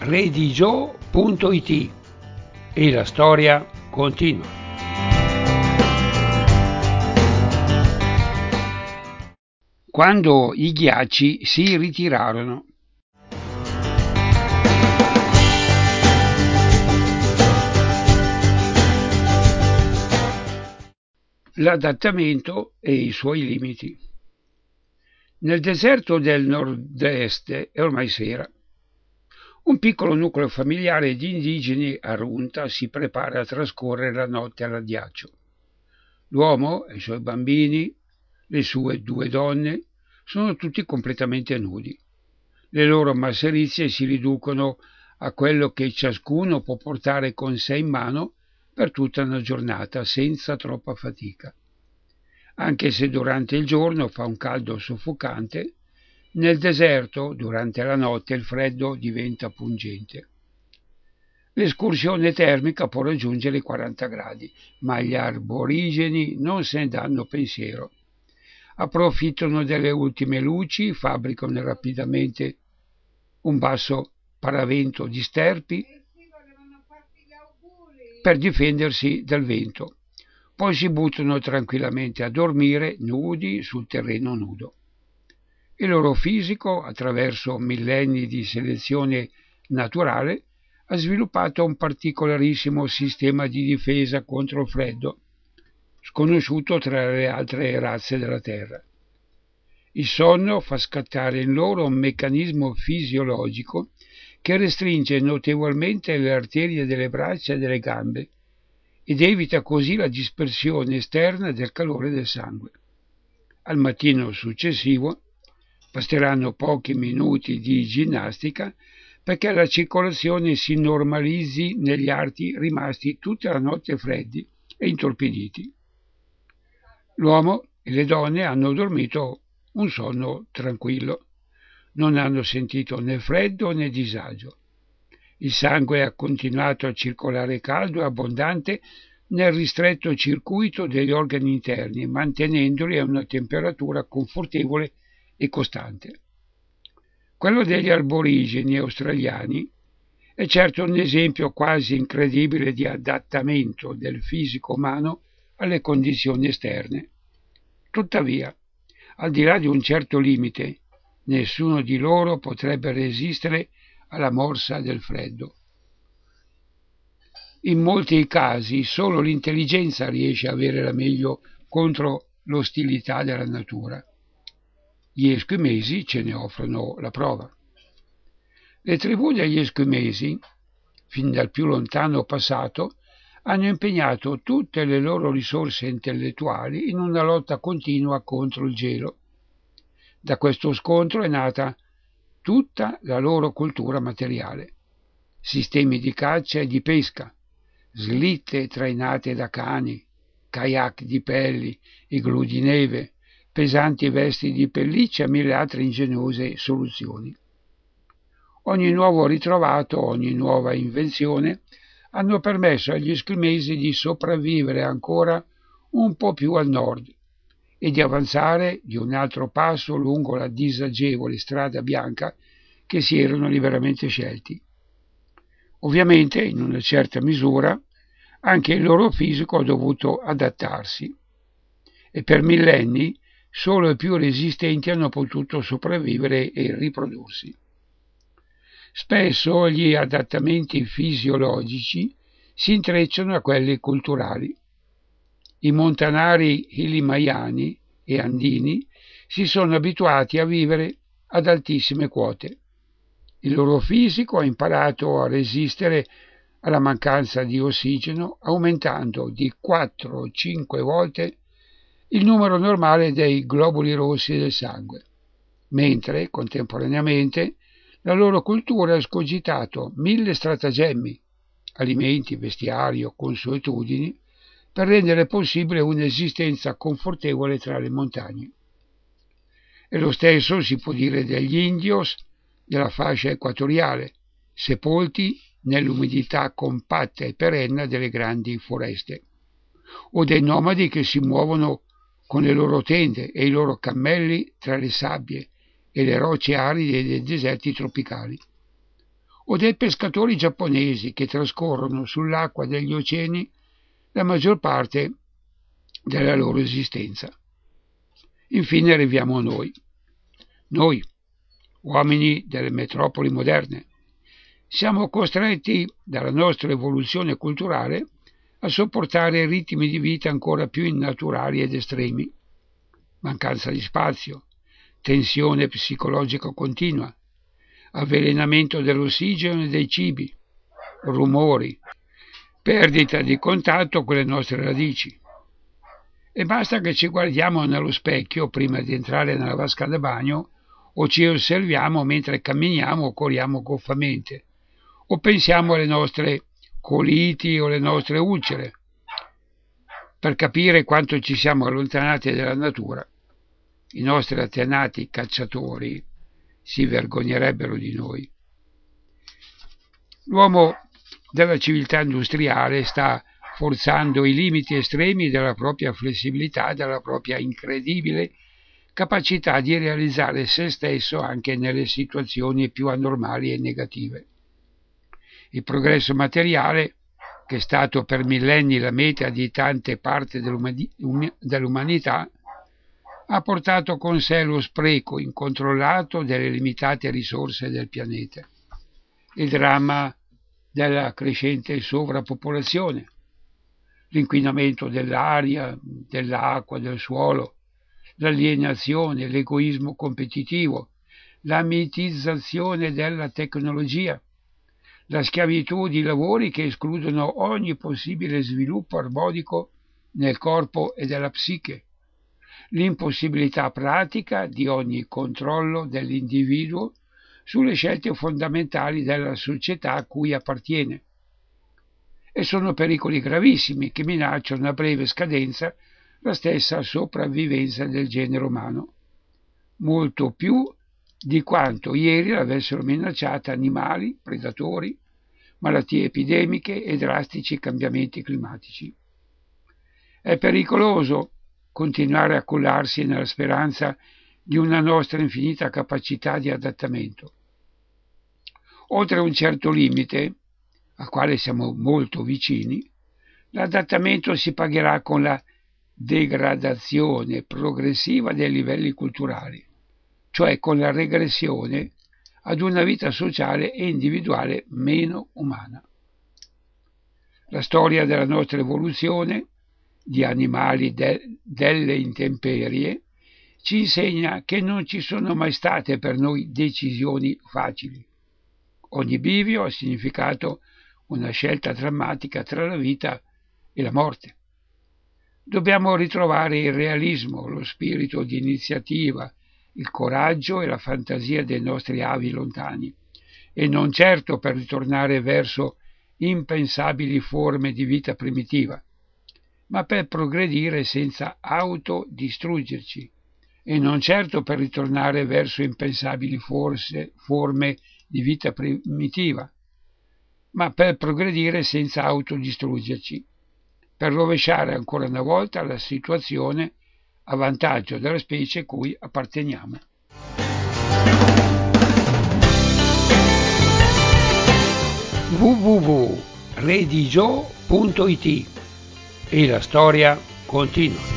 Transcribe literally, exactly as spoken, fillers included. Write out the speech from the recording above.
redigio punto it e la storia continua. Quando i ghiacci si ritirarono. L'adattamento e i suoi limiti. Nel deserto del nord-est è ormai sera. Un piccolo nucleo familiare di indigeni a Runta si prepara a trascorrere la notte all'addiaccio. L'uomo e i suoi bambini, le sue due donne, sono tutti completamente nudi. Le loro masserizie si riducono a quello che ciascuno può portare con sé in mano per tutta una giornata senza troppa fatica. Anche se durante il giorno fa un caldo soffocante, nel deserto durante la notte il freddo diventa pungente. L'escursione termica può raggiungere i quaranta gradi, ma gli aborigeni non se ne danno pensiero. Approfittano delle ultime luci, fabbricano rapidamente un basso paravento di sterpi per difendersi dal vento. Poi si buttano tranquillamente a dormire nudi sul terreno nudo. Il loro fisico, attraverso millenni di selezione naturale, ha sviluppato un particolarissimo sistema di difesa contro il freddo, sconosciuto tra le altre razze della Terra. Il sonno fa scattare in loro un meccanismo fisiologico che restringe notevolmente le arterie delle braccia e delle gambe ed evita così la dispersione esterna del calore del sangue. Al mattino successivo basteranno pochi minuti di ginnastica perché la circolazione si normalizzi negli arti rimasti tutta la notte freddi e intorpiditi. L'uomo e le donne hanno dormito un sonno tranquillo, non hanno sentito né freddo né disagio. Il sangue ha continuato a circolare caldo e abbondante nel ristretto circuito degli organi interni, mantenendoli a una temperatura confortevole e costante. Quello degli aborigeni australiani è certo un esempio quasi incredibile di adattamento del fisico umano alle condizioni esterne. Tuttavia, al di là di un certo limite, nessuno di loro potrebbe resistere alla morsa del freddo. In molti casi solo l'intelligenza riesce a avere la meglio contro l'ostilità della natura. Gli eschimesi ce ne offrono la prova. Le tribù degli eschimesi, fin dal più lontano passato, hanno impegnato tutte le loro risorse intellettuali in una lotta continua contro il gelo. Da questo scontro è nata tutta la loro cultura materiale. Sistemi di caccia e di pesca, slitte trainate da cani, kayak di pelli, igloo di neve, pesanti vesti di pelliccia e mille altre ingegnose soluzioni. Ogni nuovo ritrovato, ogni nuova invenzione hanno permesso agli eschimesi di sopravvivere ancora un po' più al nord e di avanzare di un altro passo lungo la disagevole strada bianca che si erano liberamente scelti. Ovviamente, in una certa misura, anche il loro fisico ha dovuto adattarsi e per millenni solo i più resistenti hanno potuto sopravvivere e riprodursi. Spesso gli adattamenti fisiologici si intrecciano a quelli culturali. I montanari himalayani e andini si sono abituati a vivere ad altissime quote. Il loro fisico ha imparato a resistere alla mancanza di ossigeno, aumentando di quattro o cinque volte il numero normale dei globuli rossi del sangue, mentre contemporaneamente la loro cultura ha escogitato mille stratagemmi, alimenti, vestiario, consuetudini, per rendere possibile un'esistenza confortevole tra le montagne. E lo stesso si può dire degli indios della fascia equatoriale, sepolti nell'umidità compatta e perenna delle grandi foreste, o dei nomadi che si muovono con le loro tende e i loro cammelli tra le sabbie e le rocce aride dei deserti tropicali, o dei pescatori giapponesi che trascorrono sull'acqua degli oceani la maggior parte della loro esistenza. Infine arriviamo a noi, noi, uomini delle metropoli moderne. Siamo costretti dalla nostra evoluzione culturale a sopportare ritmi di vita ancora più innaturali ed estremi. Mancanza di spazio, tensione psicologica continua, avvelenamento dell'ossigeno e dei cibi, rumori, perdita di contatto con le nostre radici. E basta che ci guardiamo nello specchio prima di entrare nella vasca da bagno, o ci osserviamo mentre camminiamo o corriamo goffamente, o pensiamo alle nostre coliti o alle nostre ulcere, per capire quanto ci siamo allontanati dalla natura. I nostri antenati cacciatori si vergognerebbero di noi. L'uomo della civiltà industriale sta forzando i limiti estremi della propria flessibilità, della propria incredibile capacità di realizzare se stesso anche nelle situazioni più anormali e negative. Il progresso materiale, che è stato per millenni la meta di tante parti dell'umanità, ha portato con sé lo spreco incontrollato delle limitate risorse del pianeta, il dramma della crescente sovrappopolazione, l'inquinamento dell'aria, dell'acqua, del suolo, l'alienazione, l'egoismo competitivo, la mitizzazione della tecnologia, la schiavitù di lavori che escludono ogni possibile sviluppo armonico nel corpo e della psiche, l'impossibilità pratica di ogni controllo dell'individuo sulle scelte fondamentali della società a cui appartiene. E sono pericoli gravissimi che minacciano a breve scadenza la stessa sopravvivenza del genere umano, molto più di quanto ieri l'avessero minacciata animali, predatori, malattie epidemiche e drastici cambiamenti climatici. È pericoloso continuare a cullarsi nella speranza di una nostra infinita capacità di adattamento. Oltre un certo limite, al quale siamo molto vicini, l'adattamento si pagherà con la degradazione progressiva dei livelli culturali, cioè con la regressione ad una vita sociale e individuale meno umana. La storia della nostra evoluzione, di animali de- delle intemperie, ci insegna che non ci sono mai state per noi decisioni facili. Ogni bivio ha significato una scelta drammatica tra la vita e la morte. Dobbiamo ritrovare il realismo, lo spirito di iniziativa, il coraggio e la fantasia dei nostri avi lontani, e non certo per ritornare verso impensabili forme di vita primitiva, ma per progredire senza autodistruggerci, e non certo per ritornare verso impensabili forse, forme di vita primitiva, ma per progredire senza autodistruggerci, per rovesciare ancora una volta la situazione a vantaggio della specie cui apparteniamo. w w w punto redigio punto it E la storia continua.